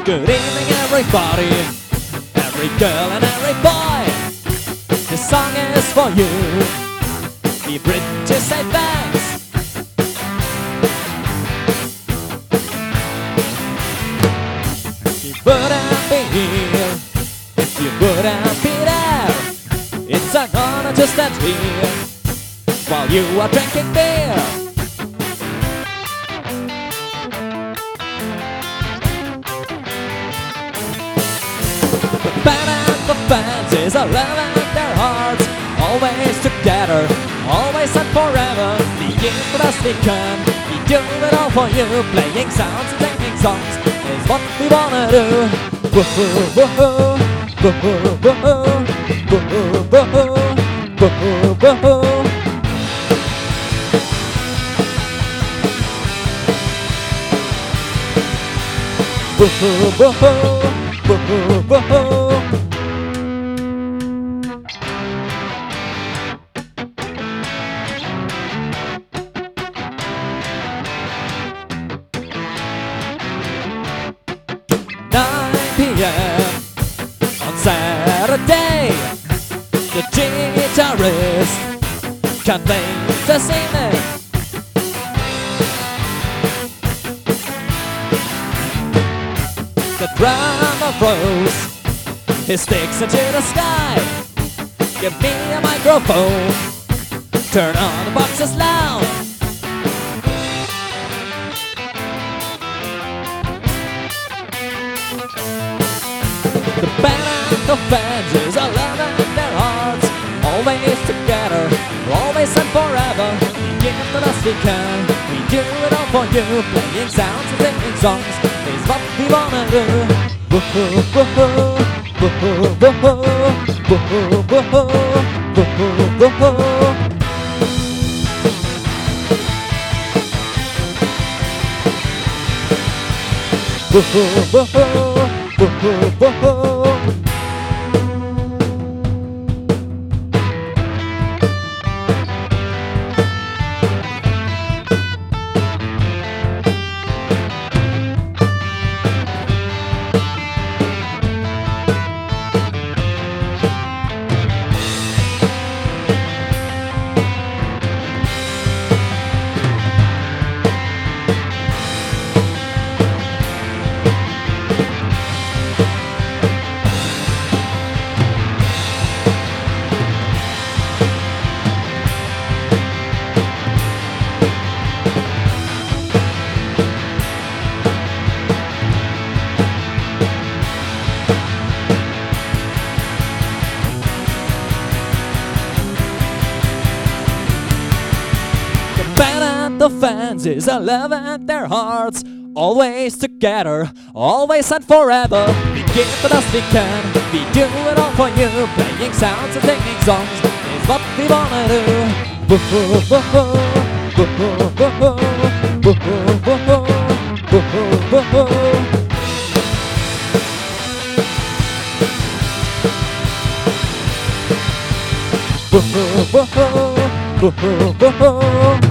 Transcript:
Good evening, everybody, every girl and every boy. This song is for you. Be British, say thanks. You wouldn't be here if you wouldn't be there. It's an honor to stand here while you are drinking beer. The band and the fans is a love in their hearts, always together, always and forever. Being the best we can, we do it all for you. Playing sounds and singing songs is what we wanna do. Woohoo, woohoo, woohoo, woohoo, woohoo, woohoo, woohoo, woohoo. Woohoo, woohoo, woohoo, woohoo. 9 p.m. on Saturday, the guitarist can play the evening. The drummer throws his sticks into the sky. Give me a microphone, turn on the boxes loud. The band and the fans is a love in their hearts, always together, always and forever. We give the best we can, we do it all for you. Playing sounds and singing songs is what we wanna do. Woohoo, woohoo, woohoo, woohoo, woohoo, woohoo, woohoo, woohoo. Woohoo, woohoo, woohoo, woohoo. The fans is a love in their hearts, always together, always and forever. We give the best we can, we do it all for you. Playing sounds and singing songs is what we wanna do. Woohoo, woohoo, woohoo, woohoo, woohoo, woohoo, woohoo, woohoo. Woohoo, woohoo, woohoo, woohoo.